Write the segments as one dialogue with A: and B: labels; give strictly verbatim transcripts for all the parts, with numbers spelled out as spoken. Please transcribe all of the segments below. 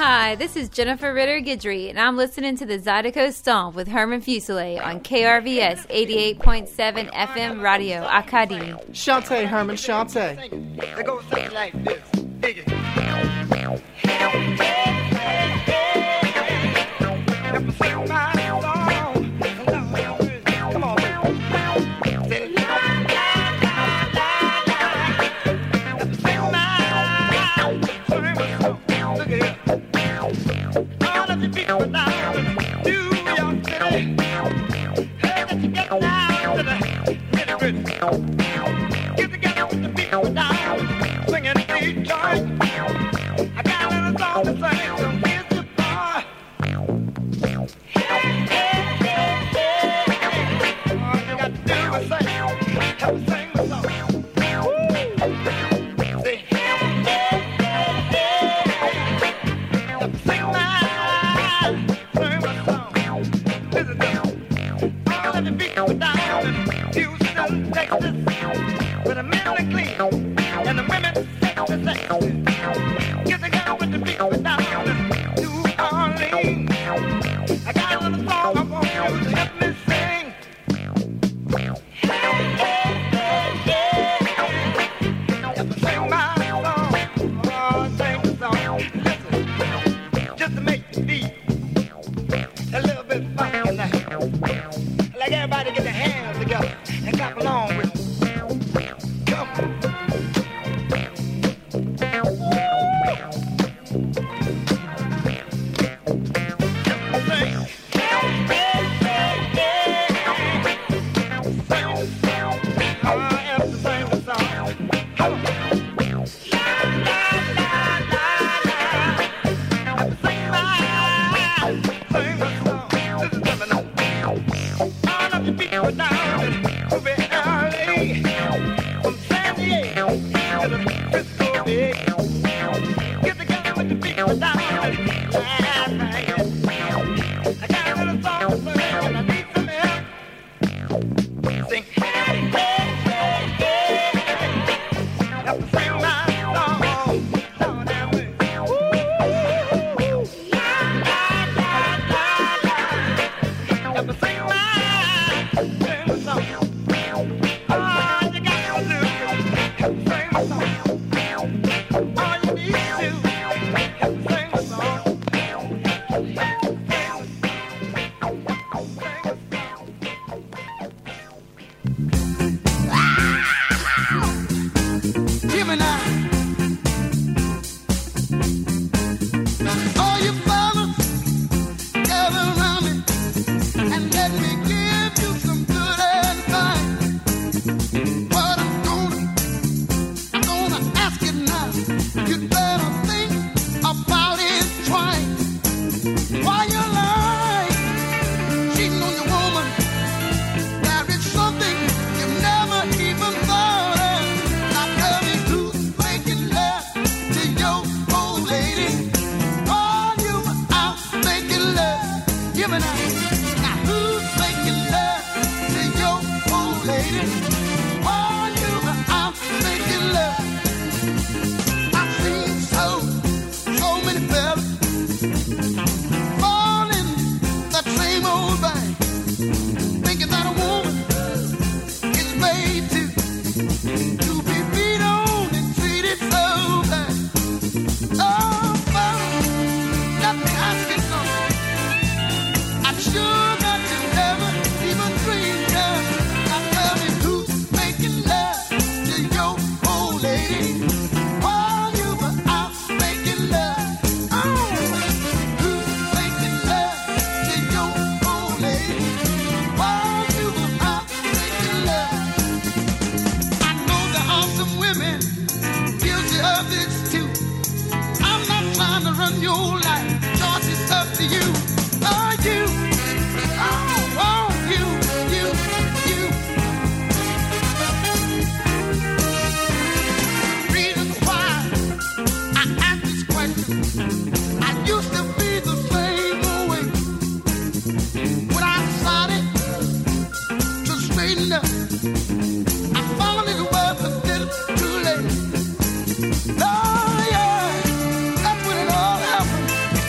A: Hi, this is Jennifer Ritter Guidry, and I'm listening to the Zydeco Stomp with Herman Fuselier on K R V S eighty-eight point seven F M Radio Acadie.
B: Chante, Herman, chante.
C: It goes something like this. Dig it. Get together with the people down, singing the joint. I got a little song to sing, so here's the part. All you got to do is sing, help me sing the song. Woo! Say, help me sing my, sing my song. Listen to all of the people down in Houston, Texas, with the men are clean and the women sexy, sexy. Get together with the people down in New Orleans. I got a little song I want you to help me sing. Help me sing my song. Oh, sing the song. Listen, just to make you feel a little bit funky now. Like everybody get their hands together and clap along with me. Come on. Oh yeah, that's when it all happened.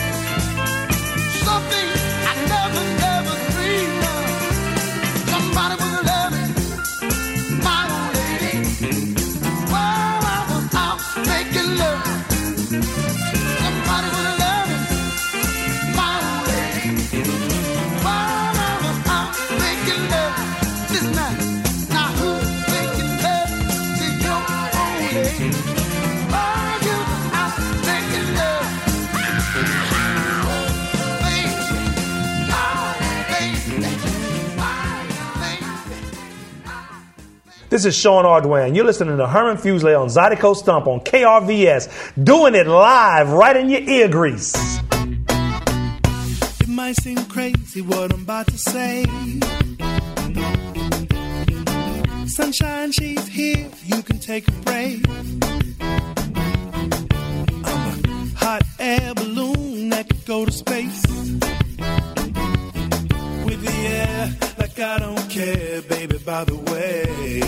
D: This is Sean Ardwan. You're listening to Herman Fuselier on Zydeco Stomp on K R V S, doing it live right in your ear grease.
E: It might seem crazy what I'm about to say. Sunshine, she's here, you can take a break. I'm a hot air balloon that could go to space. With the air, like I don't care, baby, by the way.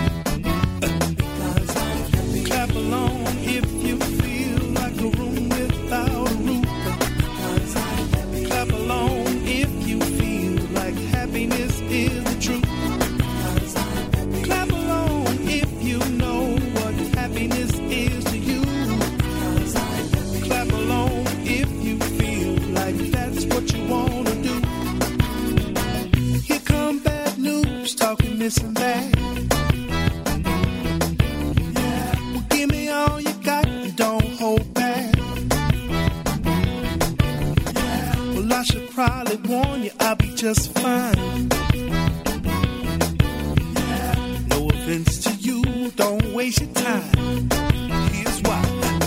E: Clap along if you feel like a room without a roof. Clap along if you feel like happiness is the truth. Clap along if you know what happiness is to you. Clap along if you feel like that's what you want to do. Here come bad news, talking this and that. All you got, don't hold back. Well, I should probably warn you, I'll be just fine. No offense to you, don't waste your time. Here's why.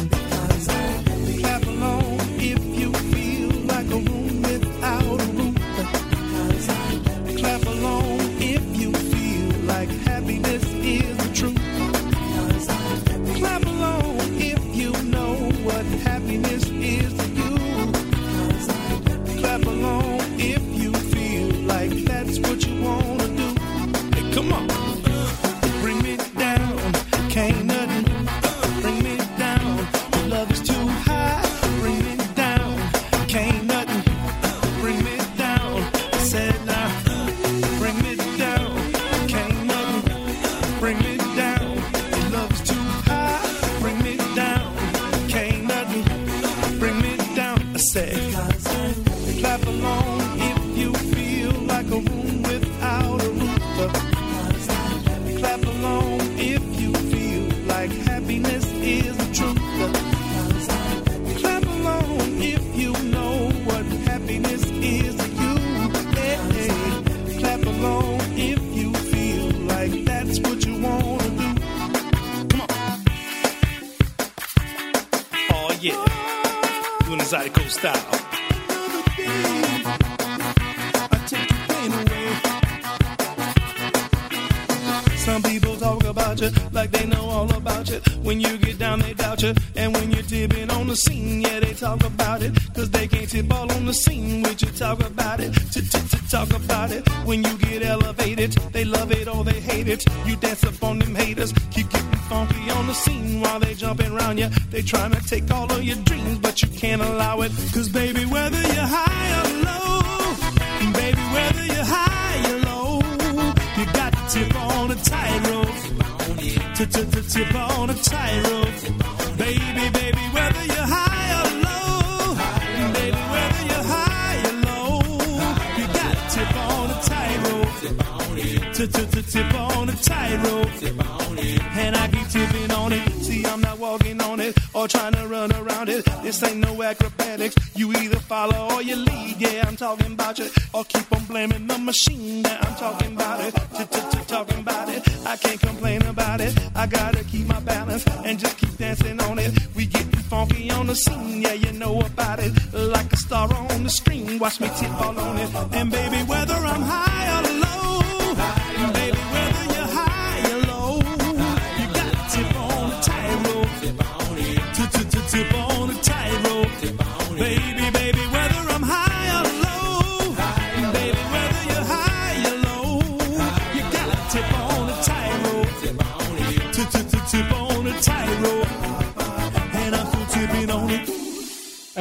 E: Clap along if you feel like a room without a roof. Clap along if you feel like happiness is the truth. Clap along if you know what happiness is to you. Clap along if you feel like that's what you want to do. Hey, come on. Bring me down. Can't nothing bring me down. Love is too high. Bring me down. Can't nothing bring me down. I said now. Bring me down. Can't nothing bring me down. Love is too high. Bring me down, can't nothing bring me down. I said, clap along if you feel like a room without a roof. Clap along if you feel like happiness is the truth. Clap along if you know what happiness is to you. Hey, hey. Clap along if you feel like that's what you want to do. Yeah, doing the Zydeco style. I take your pain away. Some people talk about you like they know all about you. When you get down, they doubt you. And when you're tipping on the scene, yeah, they talk about it. Cause they can't tip all on the scene with you talk about it. Talk about it. When you get elevated, they love it or they hate it. You dance up on them haters, keep getting funky on the scene while they jumping around you. They trying to take all of your dreams, but you can't allow it. Cause baby, whether you're high or low, baby, whether you're high or low, you got to tip on a tightrope. Tip on a tightrope. Baby, baby, whether you're high or low, baby, whether you're high or low, you got to tip on a tightrope. Tip on a tightrope. And I keep tipping on it. See, I'm not walking on it or trying to run around it. This ain't no acrobatics. You either follow or you lead. Yeah, I'm talking about you. Or keep on blaming the machine. Yeah, I'm talking about it. Talking about it. I can't complain about it. I gotta keep my balance and just keep dancing on it. We getting funky on the scene. Yeah, you know about it. Like a star on the screen. Watch me tip all on it. And baby, whether I'm high or low, baby, whether you're high or low, you got to tip on a tightrope. Tip on a tightrope. Baby, baby, whether I'm high or low, baby, whether you're high or low, you got to tip on a tightrope. Tip on a tightrope. And I'm still tipping on it.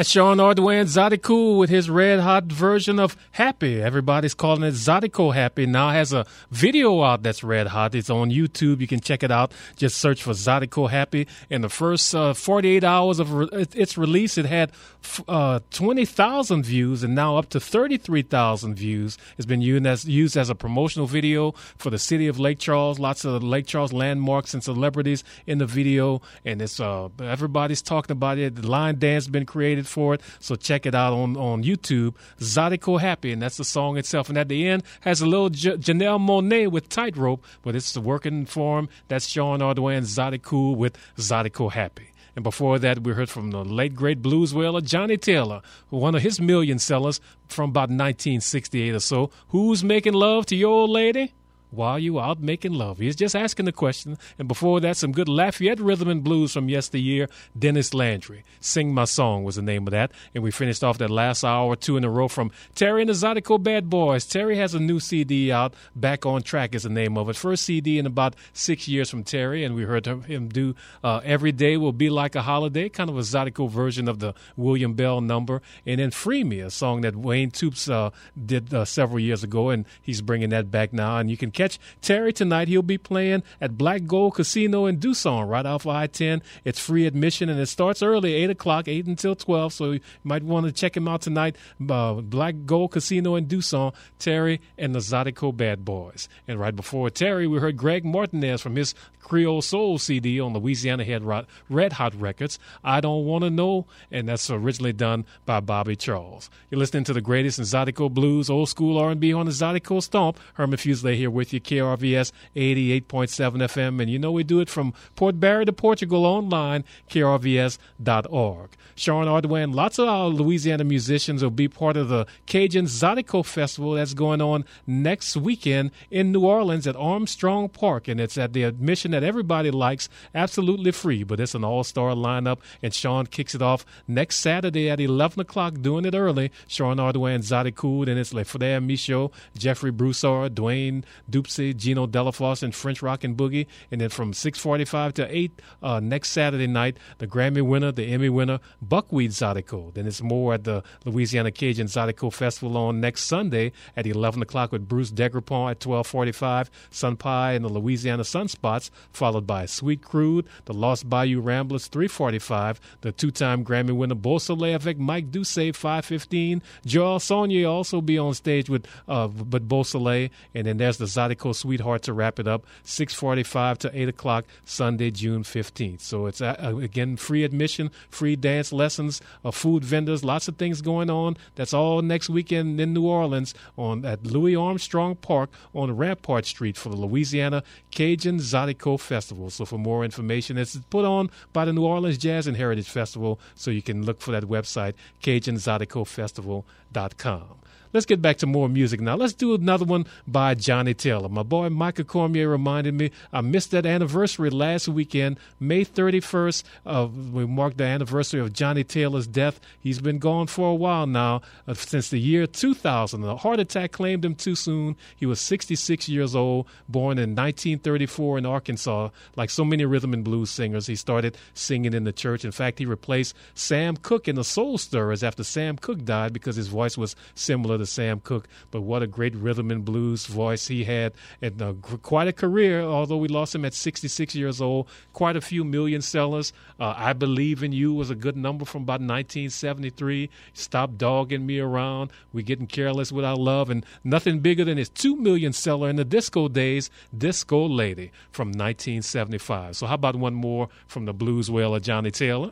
F: That's Sean Ordway, Zydeco with his red hot version of Happy. Everybody's calling it Zydeco Happy. Now has a video out that's red hot. It's on YouTube. You can check it out. Just search for Zydeco Happy. In the first uh, forty-eight hours of re- its release, it had uh, twenty thousand views and now up to thirty-three thousand views. It's been used as, used as a promotional video for the city of Lake Charles. Lots of Lake Charles landmarks and celebrities in the video. And it's uh, everybody's talking about it. The line dance been created for it, so check it out on, on YouTube. Zydeco Happy, and that's the song itself. And at the end has a little J- Janelle Monáe with Tightrope, but it's the working form. That's Sean Ordway and Zydeco with Zydeco Happy. And before that, we heard from the late great blues wailer Johnny Taylor, one of his million sellers from about nineteen sixty-eight or so. Who's making love to your old lady while you out making love? He's just asking the question. And before that, some good Lafayette rhythm and blues from yesteryear. Dennis Landry, Sing My Song was the name of that. And we finished off that last hour or two in a row from Terry and the Zydeco Bad Boys. Terry has a new C D out. Back on Track is the name of it. First C D in about six years from Terry. And we heard him do uh, Every Day Will Be Like a Holiday, kind of a Zydeco version of the William Bell number. And then Free Me, a song that Wayne Toops uh, did uh, several years ago. And he's bringing that back now. And you can catch Terry tonight. He'll be playing at Black Gold Casino in Doosan, right off I ten. It's free admission, and it starts early, eight o'clock, eight until twelve, so you might want to check him out tonight. Uh, Black Gold Casino in Doosan, Terry and the Zydeco Bad Boys. And right before Terry, we heard Greg Martinez from his Creole Soul C D on Louisiana Head Red Hot Records, I Don't Want to Know, and that's originally done by Bobby Charles. You're listening to the greatest in Zydeco blues, old school R and B on the Zydeco Stomp. Herman Fuselier here with you, K R V S eighty-eight point seven F M, and you know we do it from Port Barry to Portugal online, K R V S dot org. Sean Ordway and lots of our Louisiana musicians will be part of the Cajun Zydeco Festival that's going on next weekend in New Orleans at Armstrong Park, and it's at the admission that everybody likes, absolutely free, but it's an all-star lineup, and Sean kicks it off next Saturday at eleven o'clock, doing it early. Sean Ordway and Zydeco, and it's Le Frère Michaud, Jeffrey Broussard, Dwayne Dupsy, Gino Delafosse, and French Rock and Boogie, and then from six forty-five to eight uh, next Saturday night, the Grammy winner, the Emmy winner, Buckwheat Zydeco. Then it's more at the Louisiana Cajun Zydeco Festival on next Sunday at eleven o'clock with Bruce Degrepont at twelve forty-five, Sun Pie and the Louisiana Sunspots, followed by Sweet Crude, the Lost Bayou Ramblers, three forty-five, the two-time Grammy winner Beau Soleil avec Mike Doucet, five fifteen, Joel Saunier also be on stage with uh, but Beau Soleil, and then there's the Zydeco Sweetheart to wrap it up, six forty-five to eight o'clock, Sunday, June fifteenth. So it's, uh, again, free admission, free dance lessons, uh, food vendors, lots of things going on. That's all next weekend in New Orleans on at Louis Armstrong Park on Rampart Street for the Louisiana Cajun Zydeco Festival. So for more information, it's put on by the New Orleans Jazz and Heritage Festival, so you can look for that website, Cajun Zydeco Festival dot com. Let's get back to more music now. Let's do another one by Johnny Taylor. My boy Michael Cormier reminded me I missed that anniversary last weekend, May thirty-first. Uh, we marked the anniversary of Johnny Taylor's death. He's been gone for a while now, uh, since the year two thousand. A heart attack claimed him too soon. He was sixty-six years old, born in nineteen thirty-four in Arkansas. Like so many rhythm and blues singers, he started singing in the church. In fact, he replaced Sam Cooke in the Soul Stirrers after Sam Cooke died because his voice was similar to Sam Cooke. But what a great rhythm and blues voice he had, and uh, quite a career, although we lost him at sixty-six years old. Quite a few million sellers. uh, I Believe in You was a good number from about nineteen seventy-three. Stop Dogging Me Around, We're Getting Careless With Our Love, and nothing bigger than his two million seller in the disco days, Disco Lady, from nineteen seventy-five. So how about one more from the blues wailer Johnny Taylor?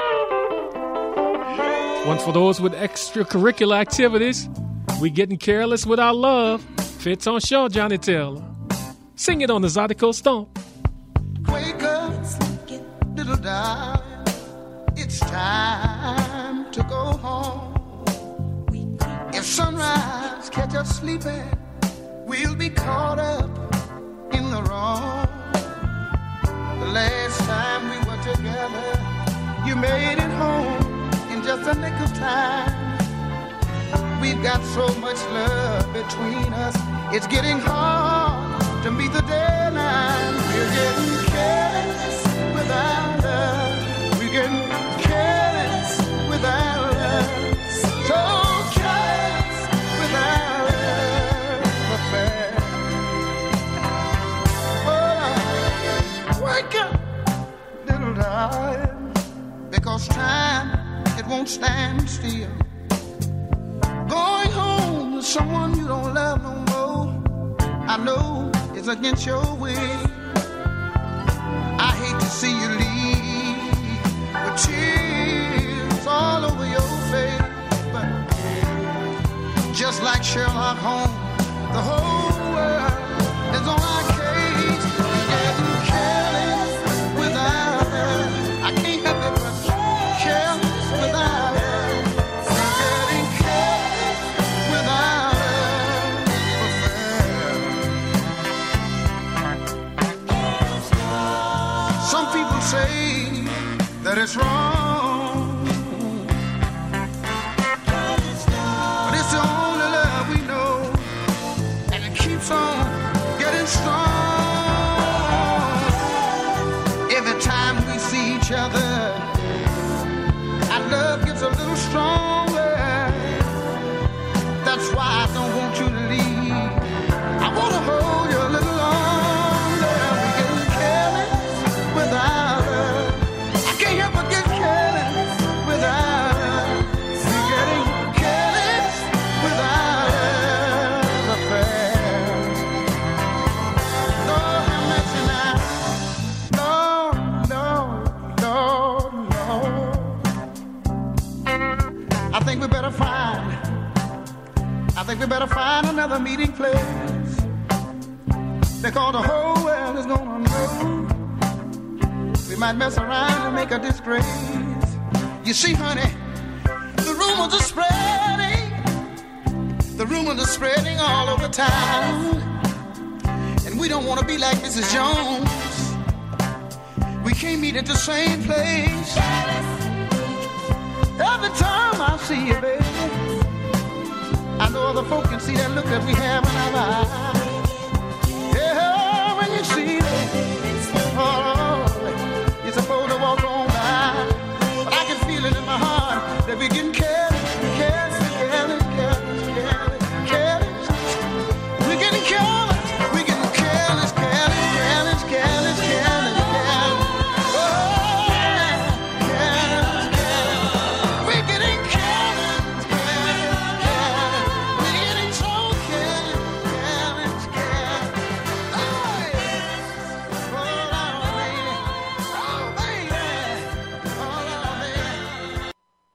F: One for those with extracurricular activities. We Getting Careless With Our Love. Fits on show, Johnny Taylor. Sing it on the Zydeco Stomp.
C: Wake up, little darling. It's time to go home. If sunrise catch us sleeping, we'll be caught up in the wrong. The last time we were together, you made it home in just a nick of time. We've got so much love between us, it's getting hard to meet the deadline. We're getting careless with our love. We're getting careless with our love.
G: won't stand still. Going home to someone you don't love no more, I know it's against your will. I hate to see you leave with tears all over your face, but just like Sherlock Holmes, the whole world is on our case. Getting careless without her, I can't help it but careless without her. Getting careless without her. Some people say that it's wrong, but it's the only love we know, and it keeps on getting strong. Every time we see each other, our love gets a little stronger. That's why I don't want you to leave. I want to hold you a little longer. We're getting careless without her. I can't help but get careless without her. We're getting careless without her. The fair. Lord have mercy now. Lord, Lord, Lord, Lord. I think we better find. I think we better find another meeting place, because the whole world is gonna know. We might mess around and make a disgrace. You see, honey, the rumors are spreading. The rumors are spreading all over town, and we don't want to be like Missus Jones. We can't meet at the same place. Every time I see you, baby, I know other folk can see that look that we have in our eyes. Yeah, when you see that, oh, you're supposed to walk on by. But I can feel it in my heart that we're getting careless, careless, careless, careless, careless, careless. We're getting careless, we're getting careless, careless, careless, careless, careless, careless. Oh, yeah, careless, careless. We're getting careless, careless, careless. We're getting so careless, careless, careless. Oh, yeah. Oh, Lord, baby. Oh, baby. Oh, Lord, baby.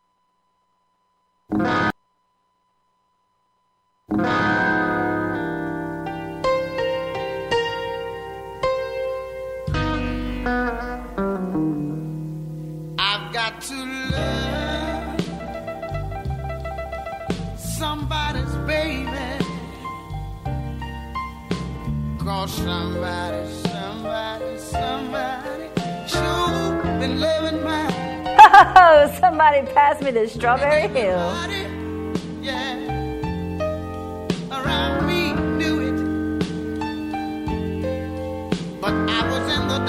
G: I've got to love somebody's baby, 'cause somebody, somebody, somebody sure been loving mine.
A: Oh, somebody pass me the Strawberry Hill.
G: Everybody, yeah, around me knew it, but I was in the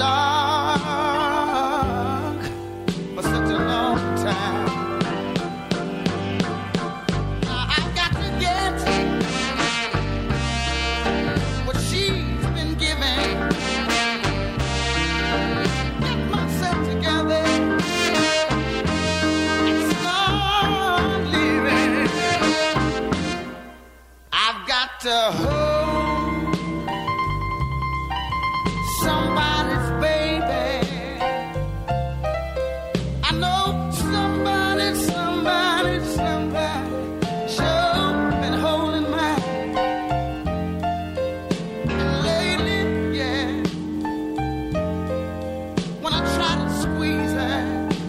G: dark for such a long time. Now I've got to get what she's been giving. Get myself together and start living. I've got to hold somebody's baby. I know somebody, somebody, somebody sure been holding mine. And lately, yeah, when I try to squeeze her,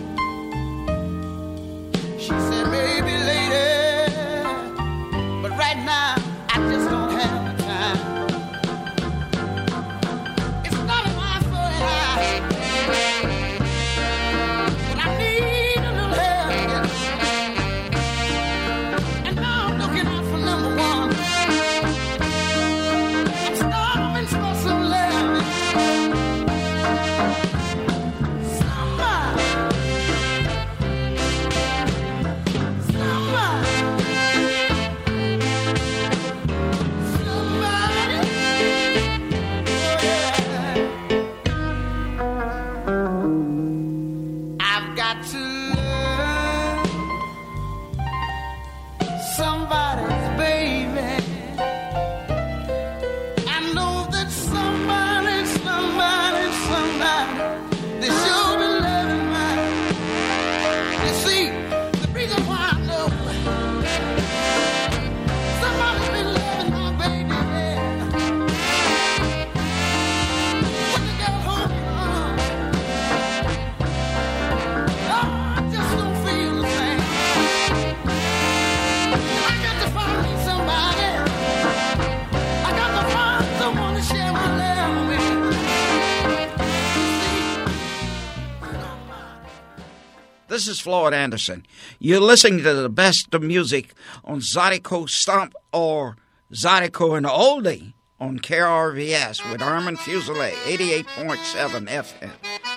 G: she said, maybe later, but right now I just don't have the time. It's none of my
H: This is Floyd Anderson. You're listening to the best of music on Zydeco Stomp or Zydeco and Oldie on K R V S with Herman Fuselier, eighty-eight point seven F M.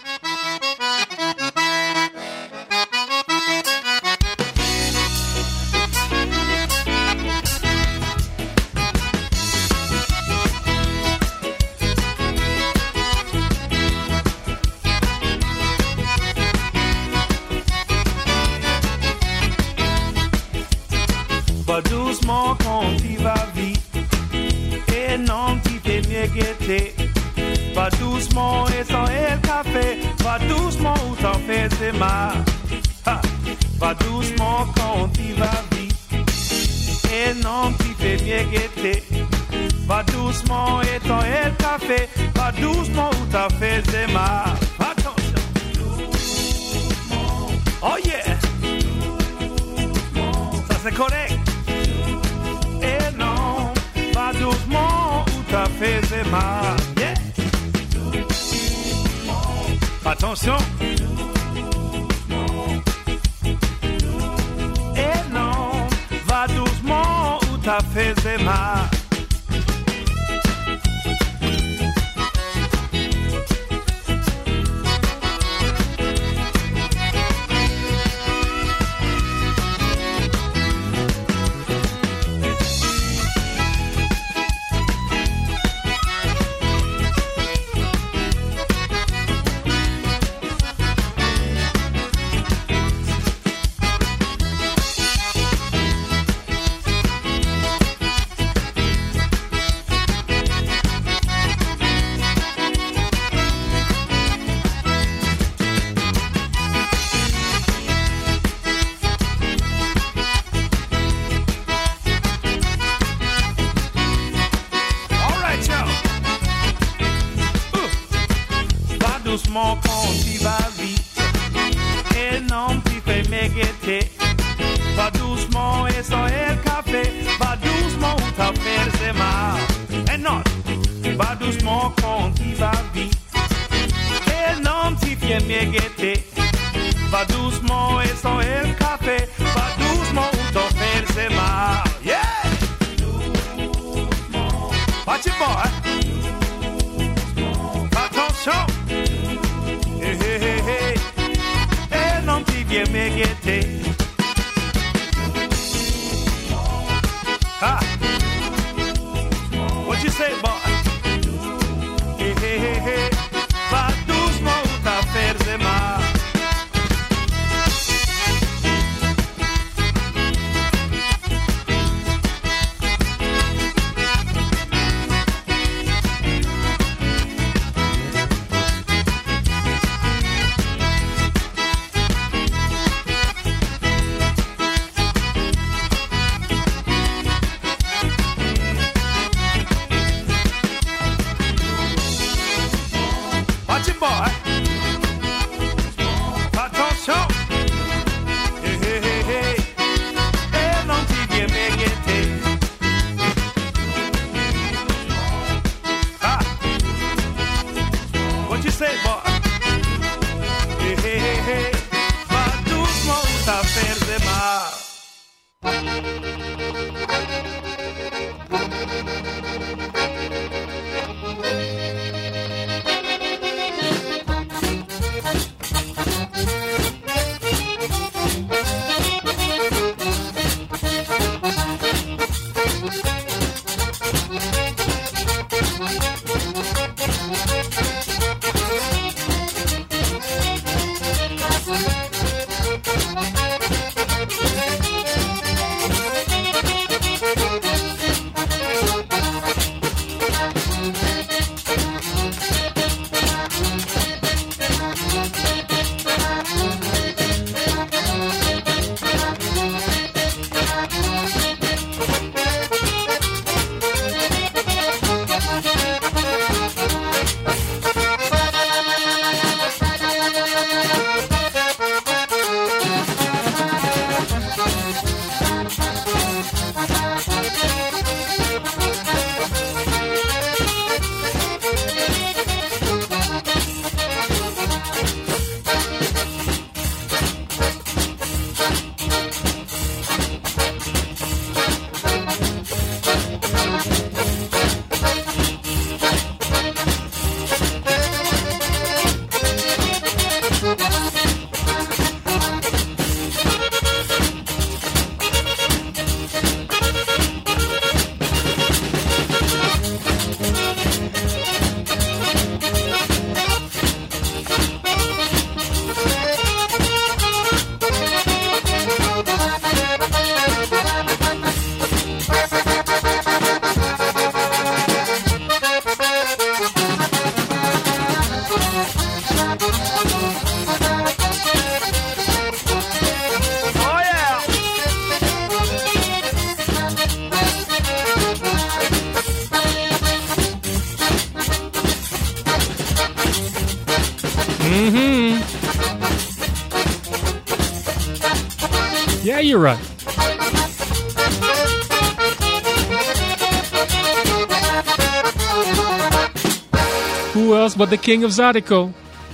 E: Va doucement quand tu vas vite et non tu t'es mieux guetté. Va doucement et sans el café. Va doucement ou t'en fais c'est mal. Ha. Va doucement quand tu vas vite et non tu t'es mieux guetté. Va doucement et sans el café. Va doucement ou t'en fais c'est mal. Attention. Oh yeah. Ça c'est correct. Et non, va doucement ou t'as fait c'est mal. Yeah. Attention. Et non, va doucement ou t'as fait c'est mal. Doucement quand tu vas vite et non tu fais m'égayer. Va doucement et sans el café. Va doucement ou t'as fait c'est mal. Et non, va doucement quand tu vas vite et non tu fais m'égayer. Va doucement et sans el café. Va doucement ou t'as fait c'est mal. Yeah. Watch it boy. Attention. Hey, hey, hey, hey. Et non tu viens me guetter. Ah. What you say, boy? Hey, hey, hey, hey. Va doucement ou t'as fait c'est mal.
F: Mm-hmm. Yeah, you're right. Who else but the king of Zydeco?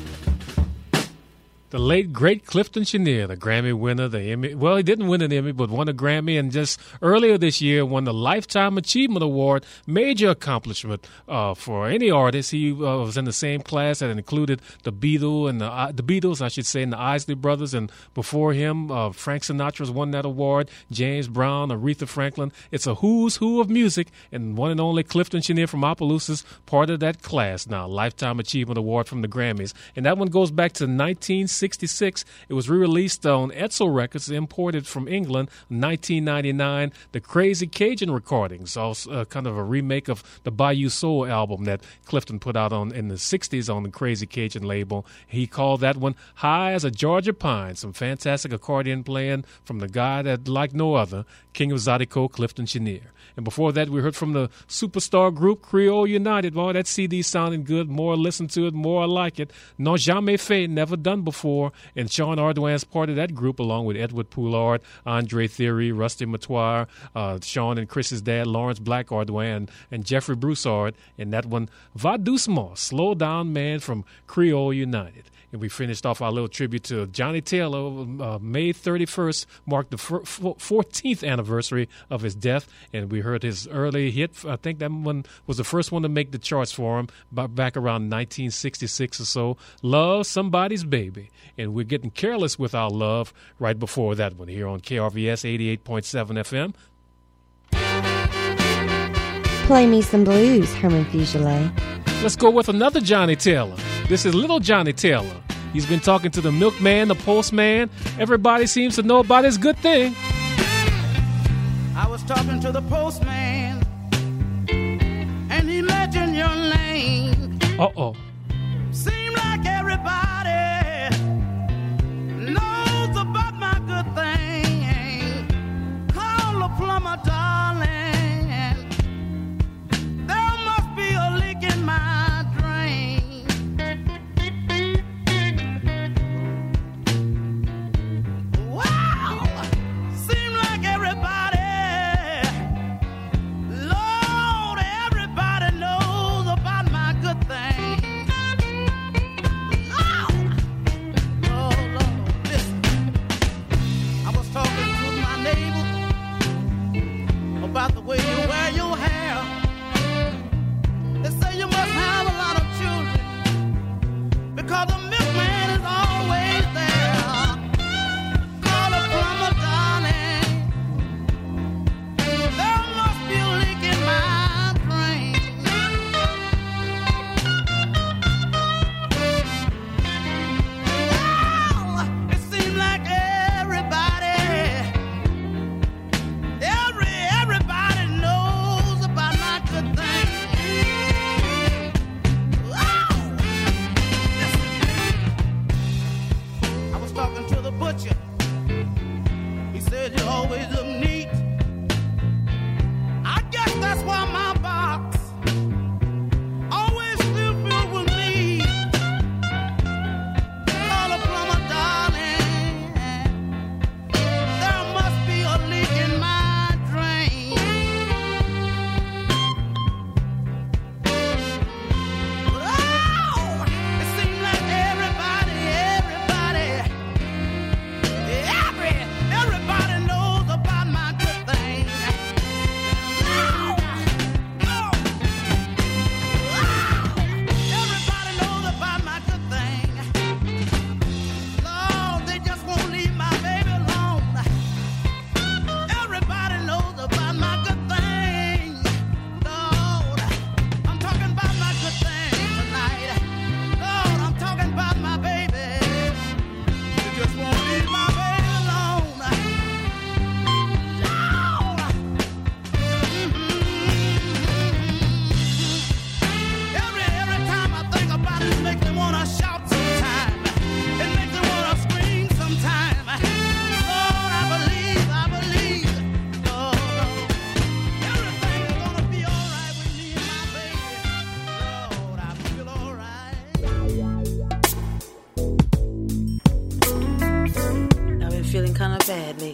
F: The late, great Clifton Chenier, the Grammy winner, the Emmy. Well, he didn't win an Emmy, but won a Grammy, and just earlier this year won the Lifetime Achievement Award, major accomplishment uh, for any artist. He uh, was in the same class that included the Beatles and the, uh, the Beatles, I should say, and the Isley Brothers, and before him, uh, Frank Sinatra's won that award, James Brown, Aretha Franklin. It's a who's who of music, and one and only Clifton Chenier from Opelousas, part of that class now, Lifetime Achievement Award from the Grammys, and that one goes back to nineteen sixty-six. It was re-released on Edsel Records, imported from England, nineteen ninety-nine. The Crazy Cajun recordings, also uh, kind of a remake of the Bayou Soul album that Clifton put out on in the sixties on the Crazy Cajun label. He called that one High as a Georgia Pine. Some fantastic accordion playing from the guy that like no other, King of Zydeco, Clifton Chenier. And before that, we heard from the superstar group Creole United. Boy, that C D sounding good. More listen to it, more I like it. Non jamais fait, never done before. And Sean Ardoin's part of that group, along with Edward Poulard, Andre Theory, Rusty Matoir, uh, Sean and Chris's dad, Lawrence Black Ardoin, and, and Jeffrey Broussard. And that one, Va Doucement, Slow Down Man from Creole United. And we finished off our little tribute to Johnny Taylor. Uh, May thirty-first marked the fourteenth anniversary of his death, and we heard his early hit. I think that one was the first one to make the charts for him back around nineteen sixty-six or so. Love Somebody's Baby. And we're getting careless with our love right before that one here on K R V S eighty-eight point seven F M.
I: Play me some blues, Herman Fugele.
F: Let's go with another Johnny Taylor. This is Little Johnny Taylor. He's been talking to the milkman, the postman. Everybody seems to know about his good thing.
G: I was talking to the postman, and he mentioned your name.
F: Uh-oh.
G: Seems like everybody knows about my good thing. Call the plumber, darling. There must be a leak in my drain. Wow! Seems like everybody, Lord, everybody knows about my good thing. Oh, Lord, Lord, listen. I was talking to my neighbor about the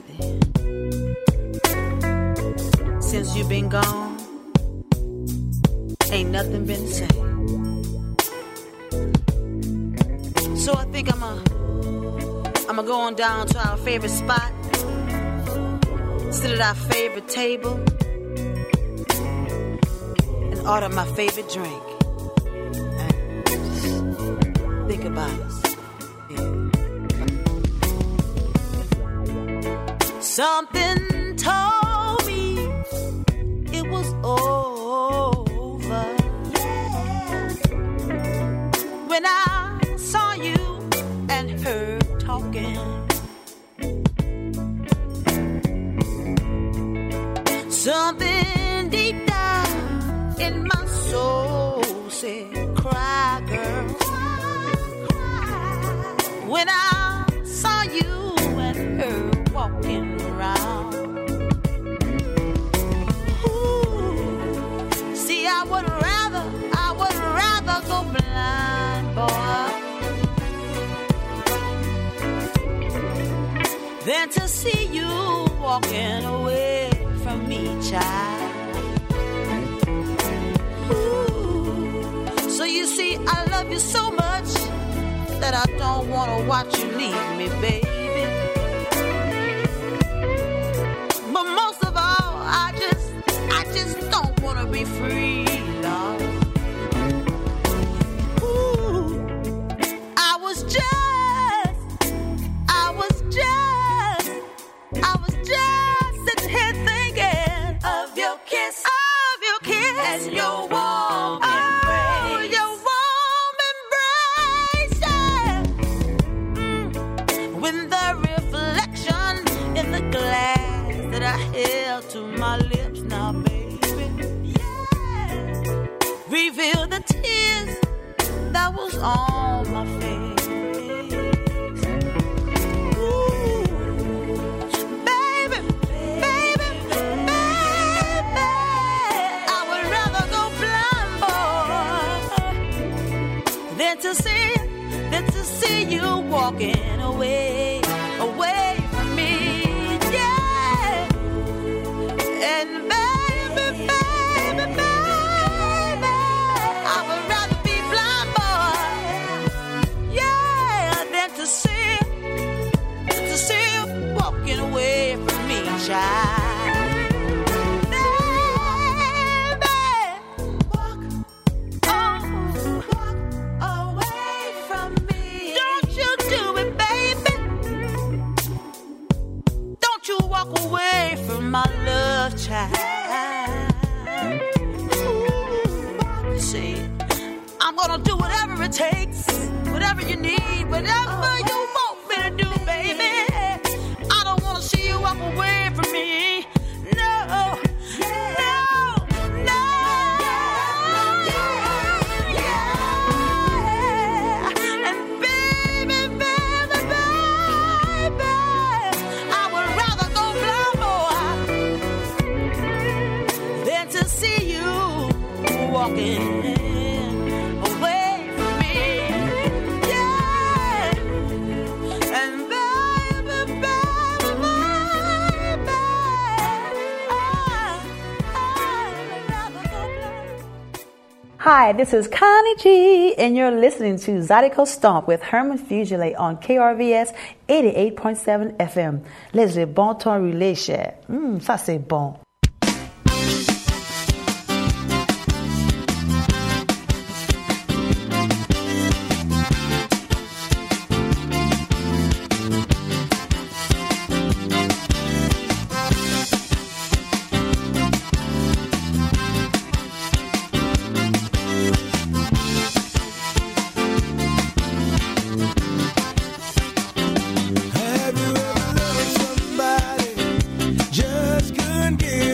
J: lately? Since you've been gone, ain't nothing been the same. So I think I'm a, I'm gonna go on down to our favorite spot, sit at our favorite table, and order my favorite drink. And just think about us. Something told me it was over. Yeah. When I saw you and her talking, something deep down in my soul said, cry, girl. Cry, cry. When I saw you and her walking around. Ooh. See, I would rather, I would rather go blind, boy, than to see you walking away from me, child. Ooh. So you see, I love you so much that I don't want to watch you leave me, baby. But most of all, I just, I just don't want to be free, Lord. Ooh, I was just, I was just, I was just sitting here thinking of your kiss, of your kiss, and your warm embrace, your warm embrace, yeah. Mm. When the reflection in the glass that I held to my lips now, baby, yeah, reveal the tears that was on my face. Ooh, baby, baby, baby, I would rather go blind, boy, than to see, than to see you walking away, away from me. And baby, baby, baby, I would rather be blind, boy, yeah, than to see, to see you walking away from me, child. Baby, walk, oh, walk away from me. Don't you do it, baby. Don't you walk away from my love, child. Ooh, see, I'm gonna do whatever it takes, whatever you need, whatever you want me to do, baby. I don't wanna see you walk away from me. No, no, no. Yeah. And baby, baby, baby, I would rather go blind, boy, than to see you walking away from me. Yeah. And baby, baby, baby, I, I'd rather go blind.
K: Hi, this is Connie G, and you're listening to Zydeco Stomp with Herman Fugile on K R V S eighty-eight point seven F M. Les bon temps roulé, cher. Hum, ça c'est bon.
E: Have you ever loved somebody just couldn't get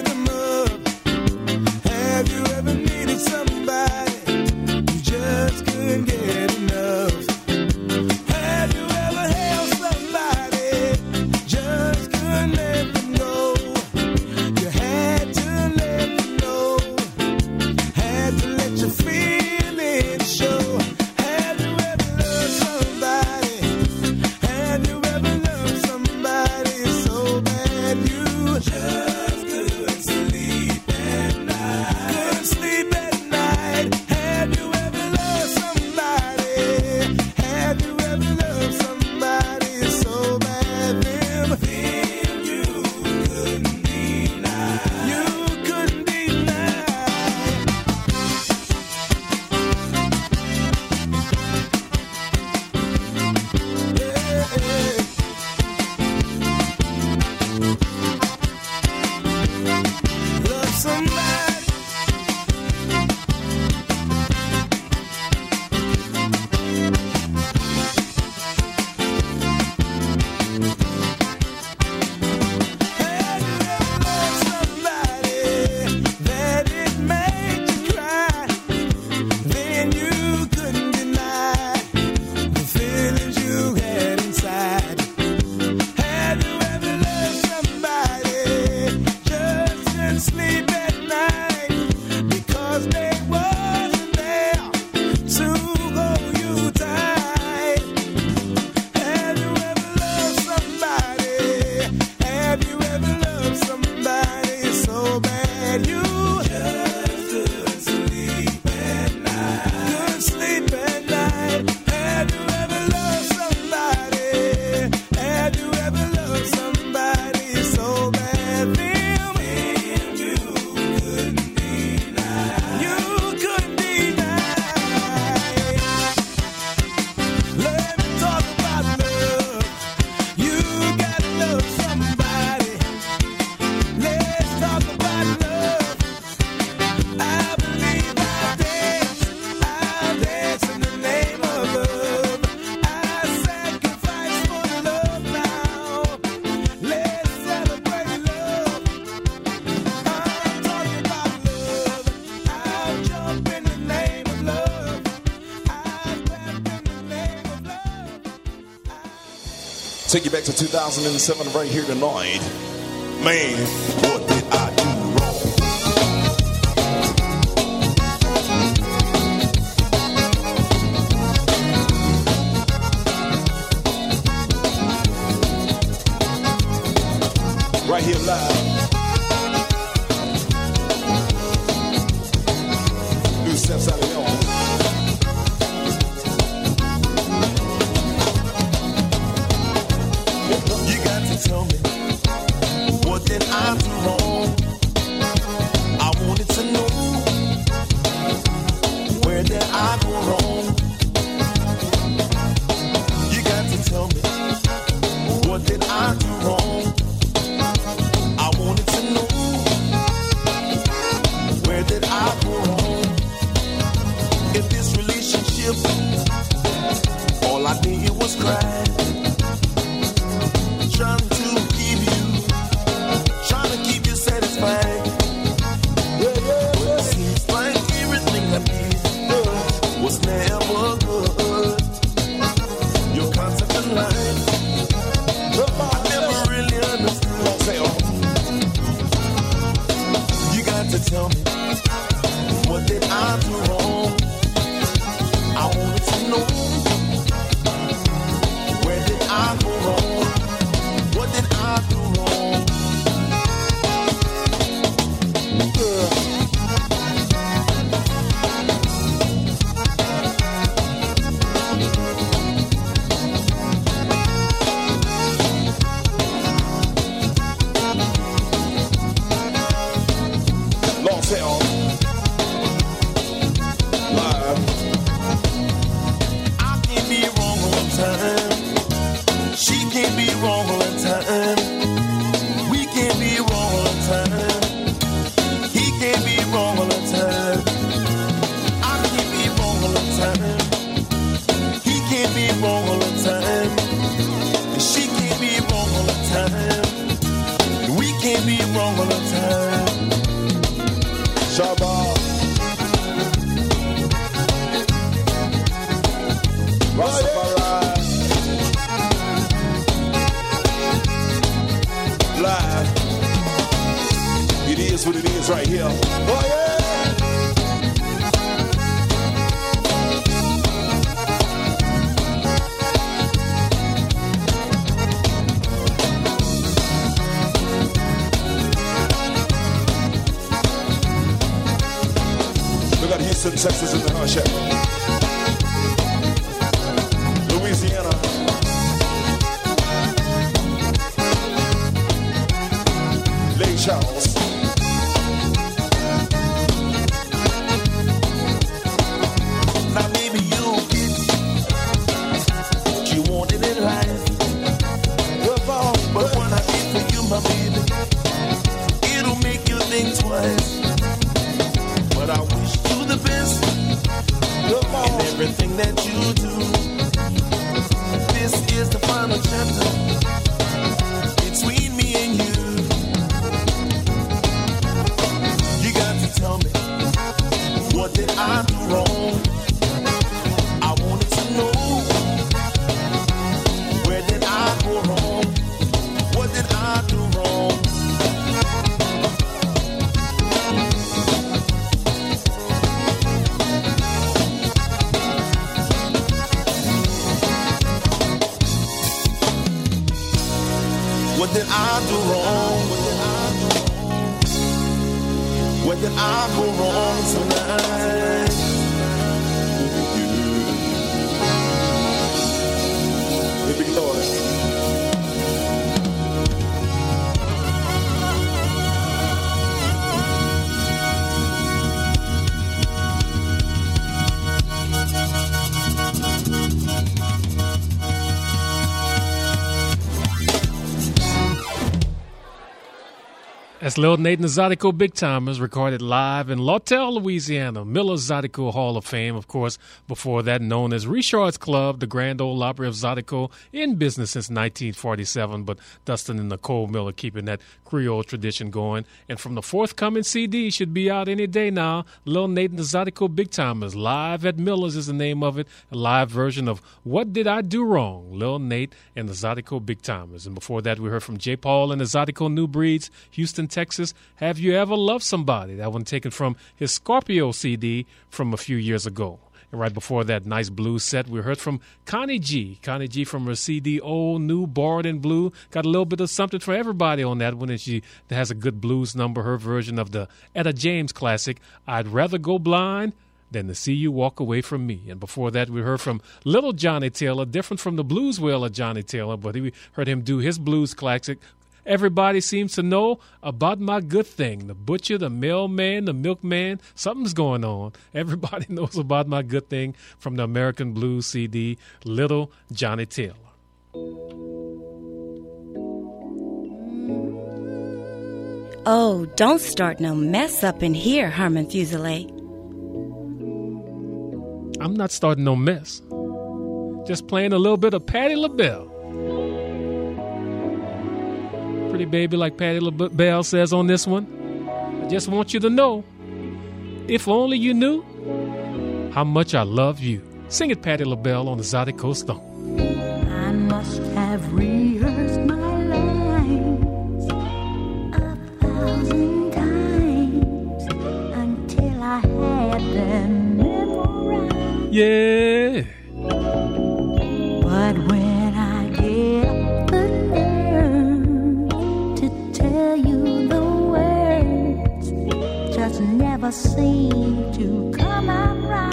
L: Take you back to two thousand seven right here tonight. Man, what did I do wrong? Right here live. New steps out of y'all.
E: Tell me, what did I do wrong? I wanted to know, where did I go wrong? You got to tell me, what did I do wrong? I wanted to know, where did I go wrong? In this relationship, all I did was cry. Trying to keep you, trying to keep you satisfied. Yeah, yeah, yeah. It seems like everything I did was never good. Your concept of life, I never really understood. You got to tell me, what did I do wrong? I wanted to know, where did I go wrong? What did I do wrong? Yeah.
L: Long tail. Live.
E: I can't be wrong all the time. She can't be wrong all the time. We can't be wrong all the time. He can't be wrong all the time. I can't be wrong all the time. He can't be wrong all the time. And she can't be wrong all the time. And we can't be wrong all the time.
L: Shabba. Rastafari. Live. It is what it is right here. Oh yeah. We got Houston, Texas in the house. Louisiana. Lake Charles.
E: Now maybe you'll get what you wanted in life. But what I did for you, my baby, it'll make you think twice. But I wish you the best in everything that you do. This is the final chapter between me and you. You got to tell me, what did I do wrong? I wanted to know, where did I go wrong? What did I do wrong? What did I do wrong? What did I go wrong tonight?
L: The big Lord.
F: That's Lil Nate and the Zydeco Big Timers, recorded live in Lawtell, Louisiana. Miller's Zydeco Hall of Fame, of course. Before that, known as Richard's Club, the Grand Ole Opry of Zydeco, in business since nineteen forty-seven. But Dustin and Nicole Miller keeping that Creole tradition going. And from the forthcoming C D, should be out any day now, Lil Nate and the Zydeco Big Timers, live at Miller's is the name of it. A live version of What Did I Do Wrong? Lil Nate and the Zydeco Big Timers. And before that, we heard from J. Paul and the Zydeco New Breeds, Houston, Texas. Have You Ever Loved Somebody? That one taken from his Scorpio C D from a few years ago. And right before that nice blues set, we heard from Connie G. Connie G from her C D, Old New Borrowed in Blue. Got a little bit of something for everybody on that one. And she has a good blues number, her version of the Etta James classic, I'd Rather Go Blind Than to See You Walk Away From Me. And before that, we heard from Little Johnny Taylor, different from the blues whale of Johnny Taylor, but we heard him do his blues classic, Everybody Seems to Know About My Good Thing. The butcher, the mailman, the milkman, something's going on. Everybody knows about my good thing from the American Blues C D, Little Johnny Taylor.
M: Oh, don't start no mess up in here, Herman Fuselier.
F: I'm not starting no mess. Just playing a little bit of Patti LaBelle. Pretty baby like Patti LaBelle says on this one. I just want you to know, if only you knew how much I love you. Sing it, Patti LaBelle on the Zydeco Stomp.
J: I must have rehearsed my lines a thousand times until I had them memorized.
F: Yeah.
J: But when I get the nerve to tell you the words, just never seem to come out right.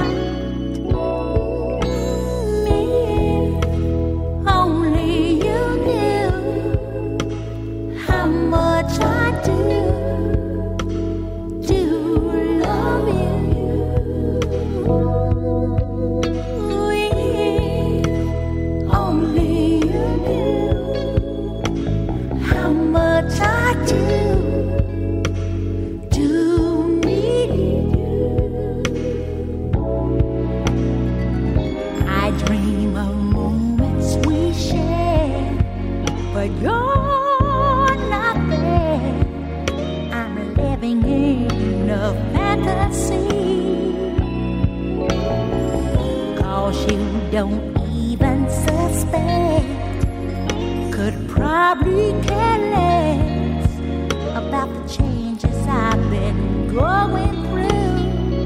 J: Don't even suspect, could probably care less about the changes I've been going through.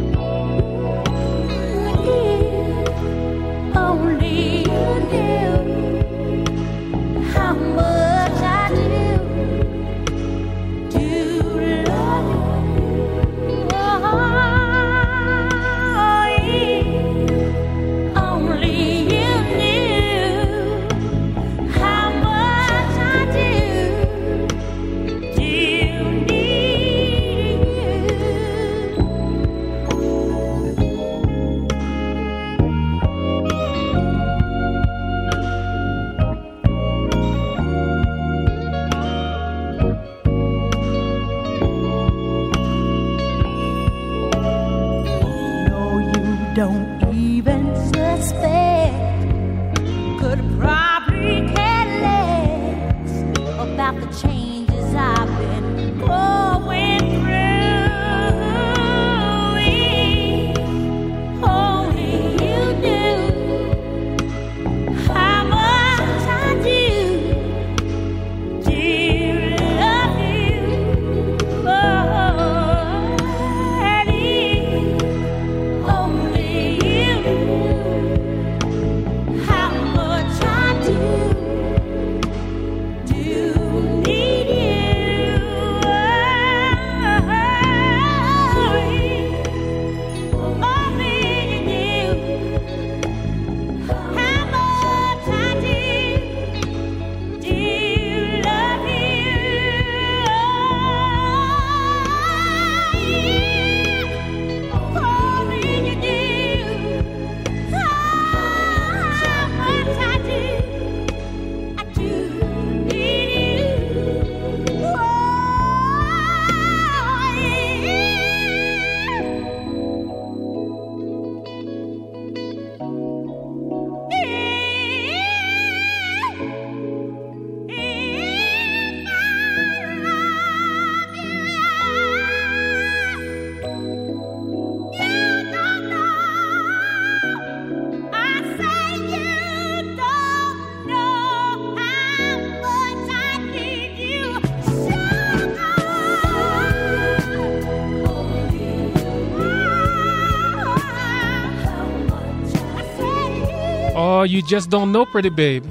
J: If only you knew how much I do, do love you. Oh, yeah. Only
F: you just don't know, pretty baby.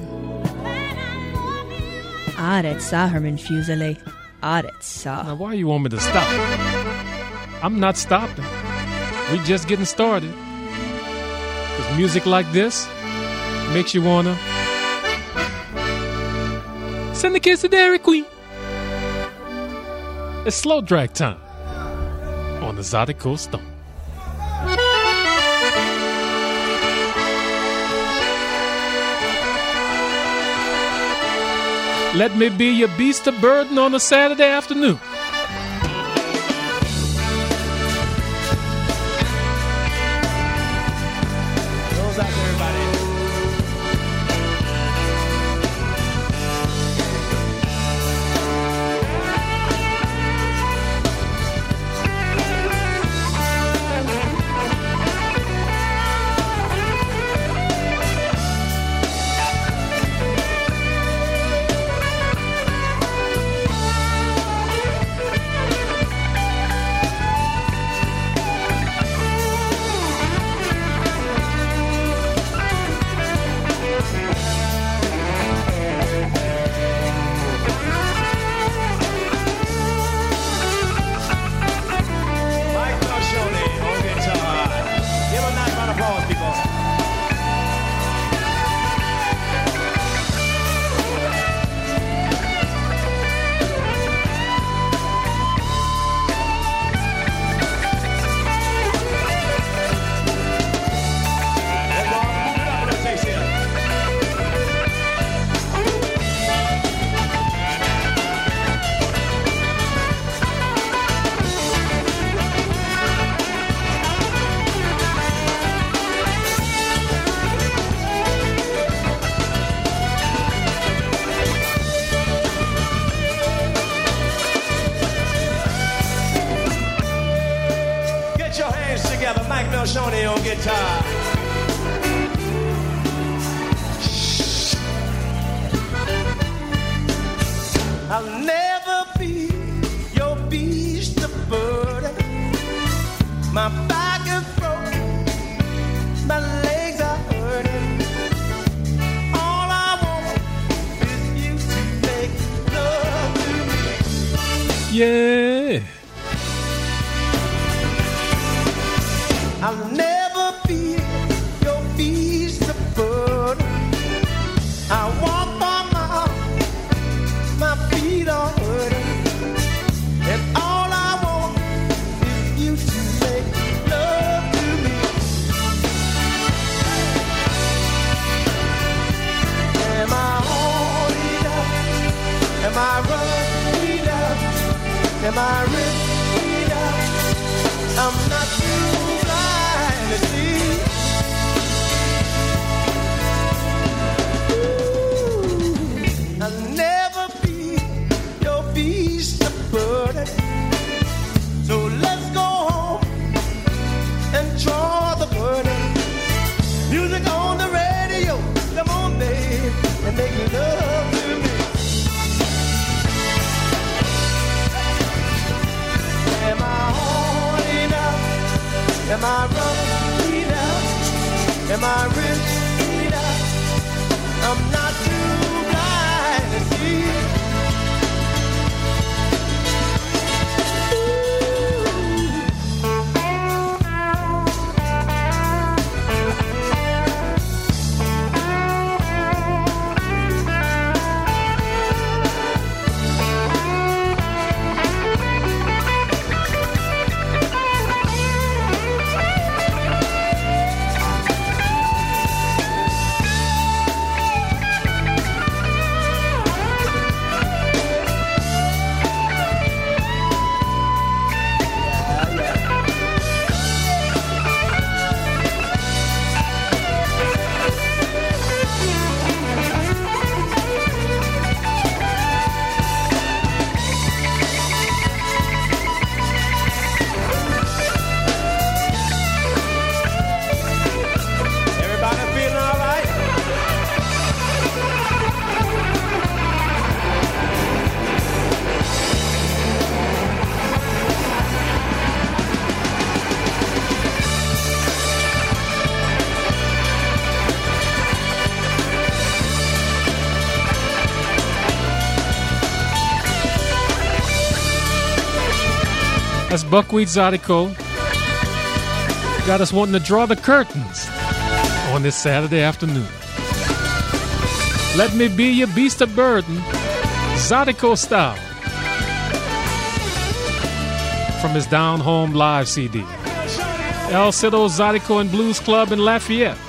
N: Ah, that's ça, Herman Fuselier. Ah, that's ça.
F: Now, why you want me to stop? I'm not stopping. We just getting started. Because music like this makes you wanna send the kids to Dairy Queen. It's slow drag time on the Zydeco Stomp. Let me be your beast of burden on a Saturday afternoon.
O: Goes out to everybody. Shoney on guitar. I'll never be your beast of burden. My back is broken, my legs are hurting. All I want is you to make love to me.
F: Yeah.
O: I'll never be your beast of burden. I walk by my my feet are hurting, and all I want is you to make love to me. Am I horny enough? Am I rough enough? Am I rich enough? I'm not too blind to see. Ooh, I'll never be your beast of burden. So let's go home and draw the burden. Music on the radio, come on, babe, and make love to me. Am I horny enough?
F: That's Buckwheat Zydeco. Got us wanting to draw the curtains on this Saturday afternoon. Let me be your beast of burden, Zydeco style. From his Down Home Live C D. El Cido Zydeco and Blues Club in Lafayette.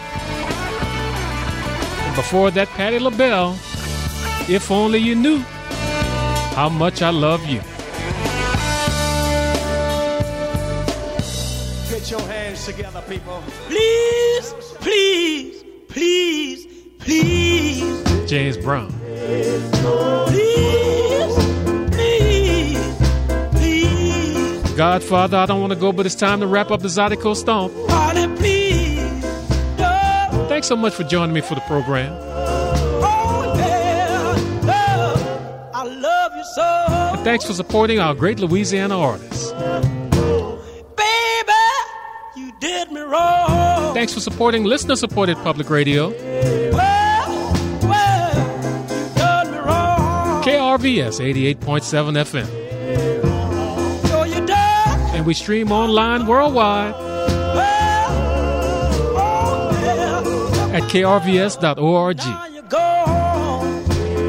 F: And before that, Patti LaBelle, If Only You Knew How Much I Love You.
O: Get your hands together, people.
E: Please, please, please, please.
F: James Brown.
E: Please, please, please.
F: Godfather, I don't want to go, but it's time to wrap up the Zydeco Stomp.
E: Party, please. No.
F: Thanks so much for joining me for the program.
E: Oh, yeah. No. I love you so.
F: And thanks for supporting our great Louisiana artists.
E: Baby, you did me wrong.
F: Thanks for supporting listener-supported public radio.
E: Well, well, you done me wrong.
F: K R V S eighty-eight point seven F M.
E: So you done.
F: And we stream online worldwide
E: Well, oh, well.
F: at K R V S dot org.
E: Now you go home.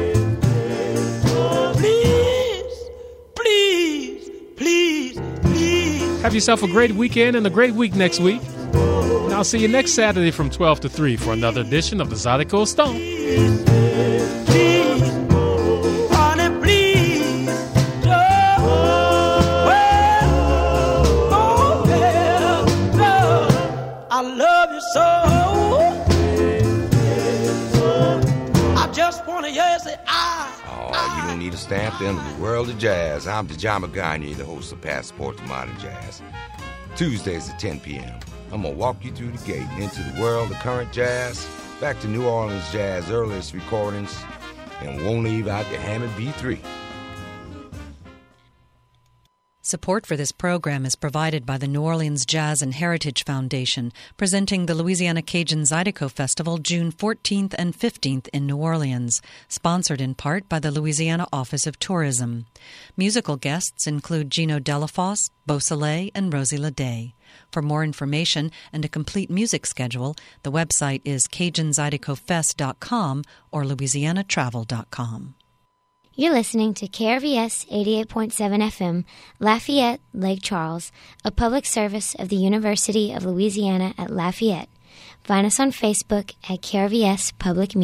E: Please, please, please, please.
F: Have yourself a great weekend and a great week next week. And I'll see you next Saturday from twelve to three for another edition of the Zydeco Stomp.
E: Please, honey, please, no. Well, oh, well, no. I love you so. I just want to hear you say, I.
P: Oh, you don't need a stamp into the world of jazz. I'm Dejama Gagne, the host of Passport to Modern Jazz. Tuesdays at ten p.m. I'm going to walk you through the gate into the world of current jazz, back to New Orleans jazz earliest recordings, and won't leave out the Hammond B three.
Q: Support for this program is provided by the New Orleans Jazz and Heritage Foundation, presenting the Louisiana Cajun Zydeco Festival June fourteenth and fifteenth in New Orleans, sponsored in part by the Louisiana Office of Tourism. Musical guests include Gino Delafosse, Beausoleil, and Rosie Leday. For more information and a complete music schedule, the website is Cajun Zydeco Fest dot com or Louisiana Travel dot com.
R: You're listening to K R V S eighty-eight point seven F M, Lafayette, Lake Charles, a public service of the University of Louisiana at Lafayette. Find us on Facebook at K R V S Public Media.